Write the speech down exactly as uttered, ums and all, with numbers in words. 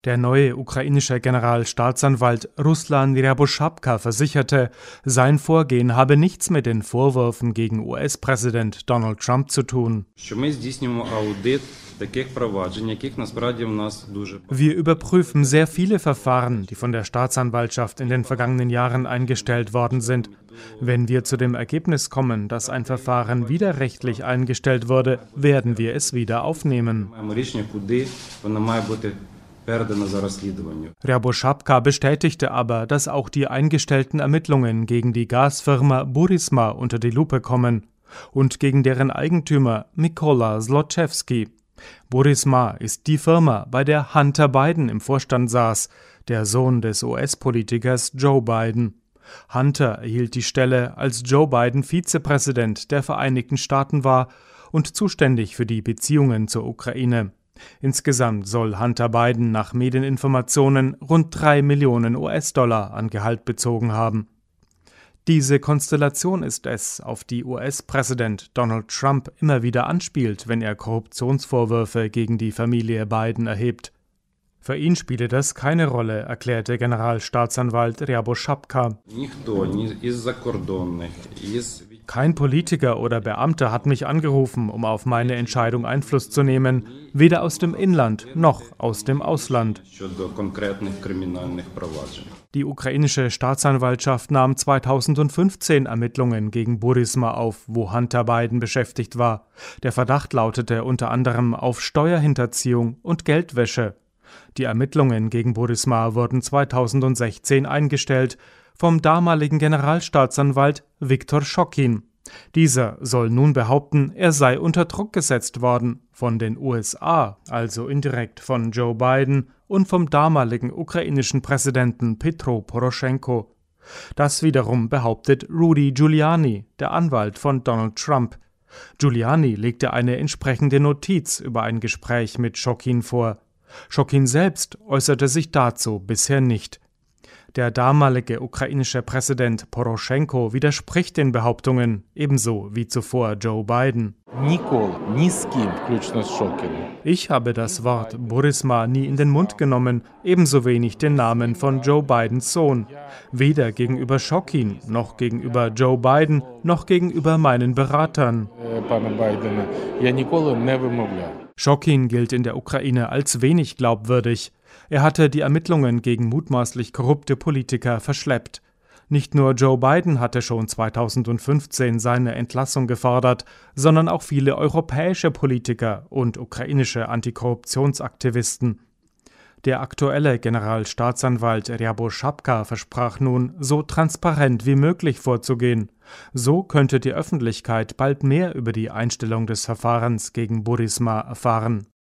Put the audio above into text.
Der neue ukrainische Generalstaatsanwalt Ruslan Ryaboschapka versicherte, sein Vorgehen habe nichts mit den Vorwürfen gegen U S-Präsident Donald Trump zu tun. Wir überprüfen sehr viele Verfahren, die von der Staatsanwaltschaft in den vergangenen Jahren eingestellt worden sind. Wenn wir zu dem Ergebnis kommen, dass ein Verfahren widerrechtlich eingestellt wurde, werden wir es wieder aufnehmen. Ryaboschapka bestätigte aber, dass auch die eingestellten Ermittlungen gegen die Gasfirma Burisma unter die Lupe kommen und gegen deren Eigentümer Mykola Zlochevsky. Burisma ist die Firma, bei der Hunter Biden im Vorstand saß, der Sohn des U S-Politikers Joe Biden. Hunter erhielt die Stelle, als Joe Biden Vizepräsident der Vereinigten Staaten war und zuständig für die Beziehungen zur Ukraine. Insgesamt soll Hunter Biden nach Medieninformationen rund drei Millionen U S-Dollar an Gehalt bezogen haben. Diese Konstellation ist es, auf die U S-Präsident Donald Trump immer wieder anspielt, wenn er Korruptionsvorwürfe gegen die Familie Biden erhebt. Für ihn spiele das keine Rolle, erklärte Generalstaatsanwalt Ryaboschapka. Kein Politiker oder Beamter hat mich angerufen, um auf meine Entscheidung Einfluss zu nehmen, weder aus dem Inland noch aus dem Ausland. Die ukrainische Staatsanwaltschaft nahm zweitausendfünfzehn Ermittlungen gegen Burisma auf, wo Hunter Biden beschäftigt war. Der Verdacht lautete unter anderem auf Steuerhinterziehung und Geldwäsche. Die Ermittlungen gegen Burisma wurden zweitausendsechzehn eingestellt vom damaligen Generalstaatsanwalt Viktor Shokin. Dieser soll nun behaupten, er sei unter Druck gesetzt worden von den U S A, also indirekt von Joe Biden und vom damaligen ukrainischen Präsidenten Petro Poroschenko. Das wiederum behauptet Rudy Giuliani, der Anwalt von Donald Trump. Giuliani legte eine entsprechende Notiz über ein Gespräch mit Shokin vor. Shokin selbst äußerte sich dazu bisher nicht. Der damalige ukrainische Präsident Poroschenko widerspricht den Behauptungen, ebenso wie zuvor Joe Biden. Ich habe das Wort Burisma nie in den Mund genommen, ebenso wenig den Namen von Joe Bidens Sohn. Weder gegenüber Shokin, noch gegenüber Joe Biden, noch gegenüber meinen Beratern. Shokin gilt in der Ukraine als wenig glaubwürdig. Er hatte die Ermittlungen gegen mutmaßlich korrupte Politiker verschleppt. Nicht nur Joe Biden hatte schon zweitausendfünfzehn seine Entlassung gefordert, sondern auch viele europäische Politiker und ukrainische Antikorruptionsaktivisten. Der aktuelle Generalstaatsanwalt Ryaboschapka versprach nun, so transparent wie möglich vorzugehen. So könnte die Öffentlichkeit bald mehr über die Einstellung des Verfahrens gegen Burisma erfahren.